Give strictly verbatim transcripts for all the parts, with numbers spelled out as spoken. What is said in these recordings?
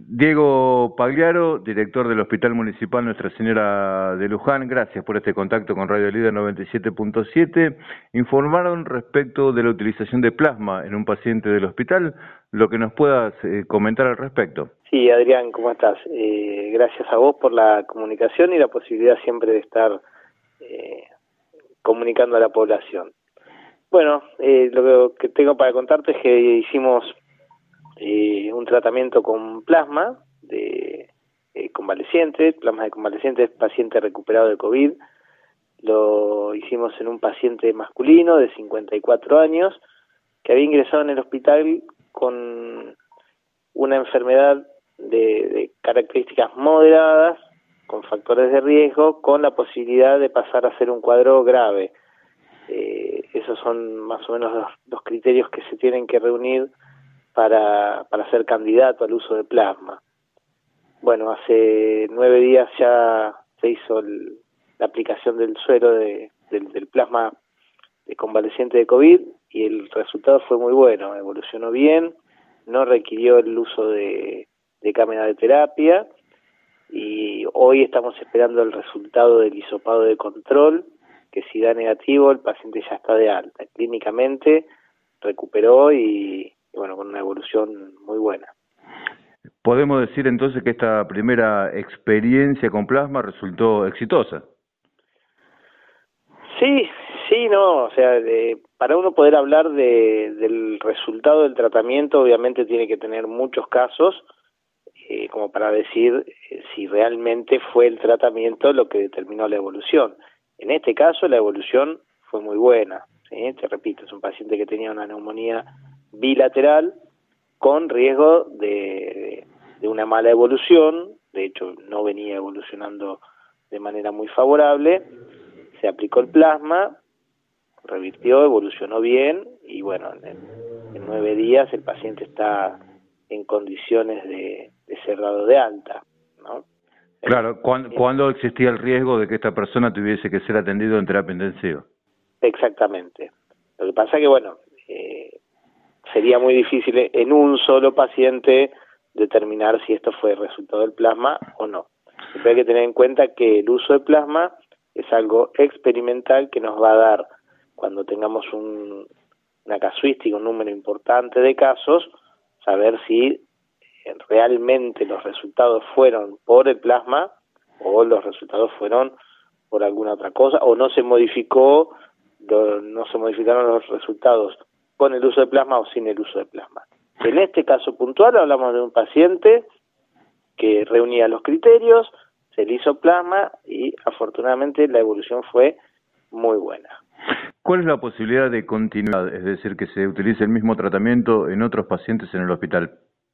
Diego Pagliaro, director del Hospital Municipal Nuestra Señora de Luján, gracias por este contacto con Radio Líder noventa y siete punto siete. Informaron respecto de la utilización de plasma en un paciente del hospital, lo que nos puedas eh, comentar al respecto. Sí, Adrián, ¿cómo estás? Eh, gracias a vos por la comunicación y la posibilidad siempre de estar eh, comunicando a la población. Bueno, eh, lo que tengo para contarte es que hicimos eh, un tratamiento con plasma de eh, convaleciente, plasma de convaleciente, paciente recuperado de COVID. Lo hicimos en un paciente masculino de cincuenta y cuatro años que había ingresado en el hospital con una enfermedad de, de características moderadas, con factores de riesgo, con la posibilidad de pasar a ser un cuadro grave. Eh, esos son más o menos los, los criterios que se tienen que reunir para, para ser candidato al uso de plasma. Bueno, hace nueve días ya se hizo el, la aplicación del suero de, del, del plasma de convaleciente de COVID y el resultado fue muy bueno, evolucionó bien, no requirió el uso de, de cámara de terapia y hoy estamos esperando el resultado del hisopado de control, que si da negativo el paciente ya está de alta. Clínicamente recuperó y, y bueno, con una evolución muy buena. ¿Podemos decir entonces que esta primera experiencia con plasma resultó exitosa? Sí, sí, no, o sea, de, para uno poder hablar de, del resultado del tratamiento, obviamente tiene que tener muchos casos, eh, como para decir eh, si realmente fue el tratamiento lo que determinó la evolución. En este caso, la evolución fue muy buena, ¿sí? Te repito, es un paciente que tenía una neumonía bilateral con riesgo de, de una mala evolución, de hecho no venía evolucionando de manera muy favorable. Se aplicó el plasma, revirtió, evolucionó bien y bueno, en, en nueve días el paciente está en condiciones de, de ser dado de alta, ¿no? Claro, ¿cuándo, ¿cuándo existía el riesgo de que esta persona tuviese que ser atendido en terapia intensiva? Exactamente. Lo que pasa que bueno, eh, sería muy difícil en un solo paciente determinar si esto fue el resultado del plasma o no. Siempre hay que tener en cuenta que el uso de plasma es algo experimental que nos va a dar, cuando tengamos un, una casuística, un número importante de casos, saber si realmente los resultados fueron por el plasma o los resultados fueron por alguna otra cosa, o no se modificó, no se modificaron los resultados con el uso de plasma o sin el uso de plasma. En este caso puntual hablamos de un paciente que reunía los criterios, se le hizo plasma y afortunadamente la evolución fue muy buena. ¿Cuál es la posibilidad de continuidad, es decir, que se utilice el mismo tratamiento en otros pacientes en el hospital?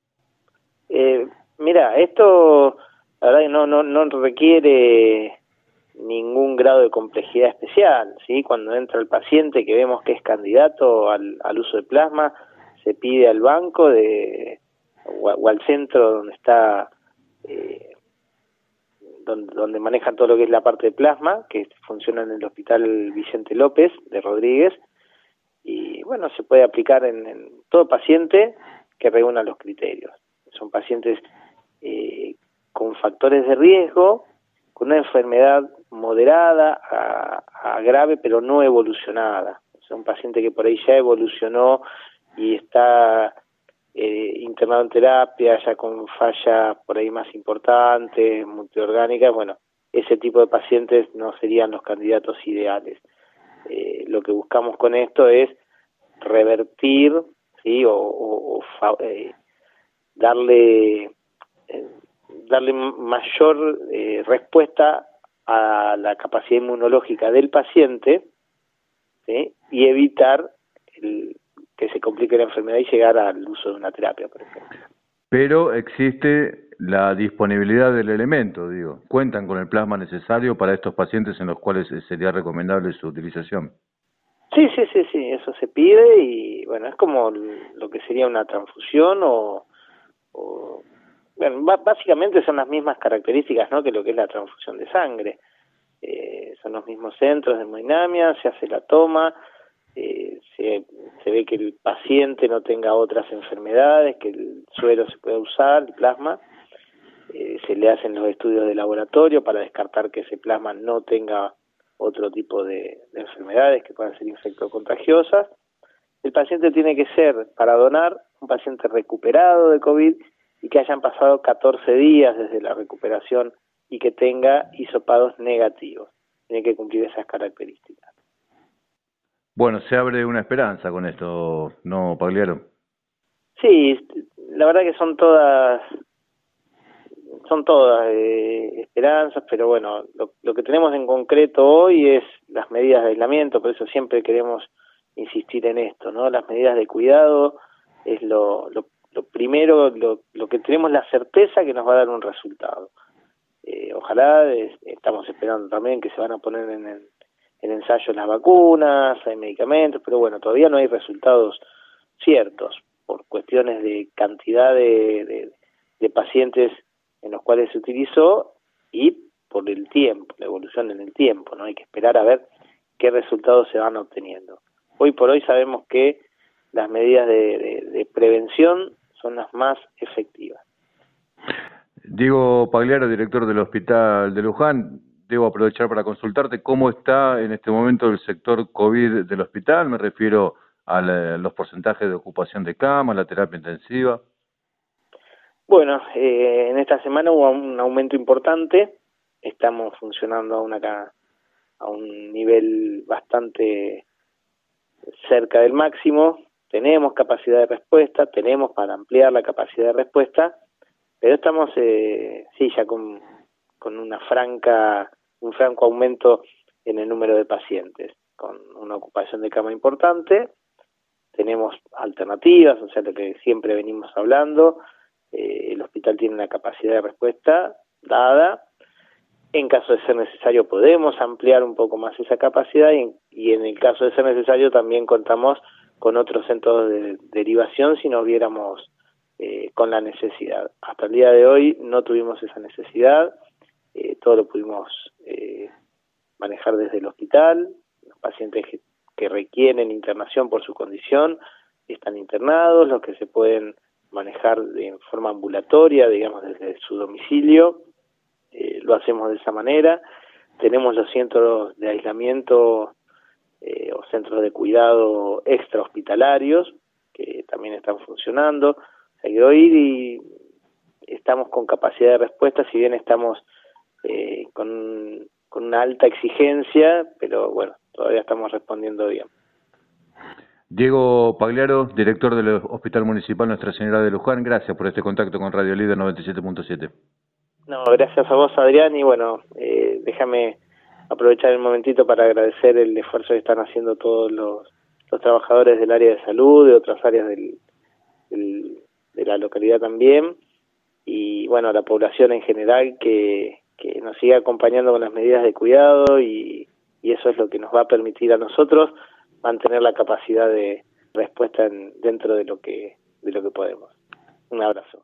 Eh, mira, esto la verdad que no, no, no requiere ningún grado de complejidad especial, ¿sí? Cuando entra el paciente que vemos que es candidato al, al uso de plasma, se pide al banco de o, o al centro donde está eh, donde, donde manejan todo lo que es la parte de plasma, que funciona en el Hospital Vicente López de Rodríguez, y bueno, se puede aplicar en, en todo paciente que reúna los criterios. Son pacientes eh, con factores de riesgo, con una enfermedad moderada a, a grave, pero no evolucionada. O sea, un paciente que por ahí ya evolucionó y está eh, internado en terapia, ya con fallas por ahí más importantes, multiorgánicas. Bueno, ese tipo de pacientes no serían los candidatos ideales. Eh, lo que buscamos con esto es revertir, ¿sí? o, o, o eh, darle eh, darle mayor eh, respuesta a la capacidad inmunológica del paciente, ¿sí? Y evitar el, que se complique la enfermedad y llegar al uso de una terapia, por ejemplo. Pero existe la disponibilidad del elemento, digo. ¿Cuentan con el plasma necesario para estos pacientes en los cuales sería recomendable su utilización? Sí, sí, sí, sí, eso se pide y bueno, es como lo que sería una transfusión o, o bueno, básicamente son las mismas características, ¿no?, que lo que es la transfusión de sangre. Eh, son los mismos centros de hemodinamia, se hace la toma, eh, se, se ve que el paciente no tenga otras enfermedades, que el suero se pueda usar, el plasma, eh, se le hacen los estudios de laboratorio para descartar que ese plasma no tenga otro tipo de, de enfermedades que puedan ser infectocontagiosas. El paciente tiene que ser, para donar, un paciente recuperado de COVID y que hayan pasado catorce días desde la recuperación y que tenga hisopados negativos. Tiene que cumplir esas características. Bueno, se abre una esperanza con esto, ¿no, Pagliaro? Sí, la verdad que son todas son todas eh, esperanzas, pero bueno, lo, lo que tenemos en concreto hoy es las medidas de aislamiento, por eso siempre queremos insistir en esto, ¿no? Las medidas de cuidado es lo, lo, lo primero, lo, lo que tenemos la certeza que nos va a dar un resultado. Eh, ojalá, eh, estamos esperando también que se van a poner en, en, en ensayo las vacunas, hay medicamentos, pero bueno, todavía no hay resultados ciertos por cuestiones de cantidad de, de, de pacientes en los cuales se utilizó y por el tiempo, la evolución en el tiempo, ¿no? Hay que esperar a ver qué resultados se van obteniendo. Hoy por hoy sabemos que las medidas de, de, de prevención son las más efectivas. Diego Pagliaro, director del Hospital de Luján, debo aprovechar para consultarte cómo está en este momento el sector COVID del hospital, me refiero a la, los porcentajes de ocupación de cama, la terapia intensiva. Bueno, eh, en esta semana hubo un aumento importante, estamos funcionando a, una, a un nivel bastante cerca del máximo, tenemos capacidad de respuesta, tenemos para ampliar la capacidad de respuesta, pero estamos eh, sí ya con, con una franca, un franco aumento en el número de pacientes, con una ocupación de cama importante, tenemos alternativas, o sea, lo que siempre venimos hablando. Eh, el hospital tiene una capacidad de respuesta dada. En caso de ser necesario podemos ampliar un poco más esa capacidad y, y en el caso de ser necesario también contamos con otros centros de derivación si nos viéramos eh, con la necesidad. Hasta el día de hoy no tuvimos esa necesidad, eh, todo lo pudimos eh, manejar desde el hospital. Los pacientes que, que requieren internación por su condición están internados, los que se pueden manejar de forma ambulatoria, digamos desde su domicilio, eh, lo hacemos de esa manera. Tenemos los centros de aislamiento eh, o centros de cuidado extrahospitalarios que también están funcionando. O sea que hoy estamos con capacidad de respuesta, si bien estamos eh, con, con una alta exigencia, pero bueno, todavía estamos respondiendo bien. Diego Pagliaro, director del Hospital Municipal Nuestra Señora de Luján, gracias por este contacto con Radio Líder noventa y siete punto siete. No, gracias a vos, Adrián, y bueno, eh, déjame aprovechar el momentito para agradecer el esfuerzo que están haciendo todos los, los trabajadores del área de salud, de otras áreas del, del, de la localidad también, y bueno, a la población en general que, que nos siga acompañando con las medidas de cuidado y, y eso es lo que nos va a permitir a nosotros mantener la capacidad de respuesta en, dentro de lo que de lo que podemos. Un abrazo.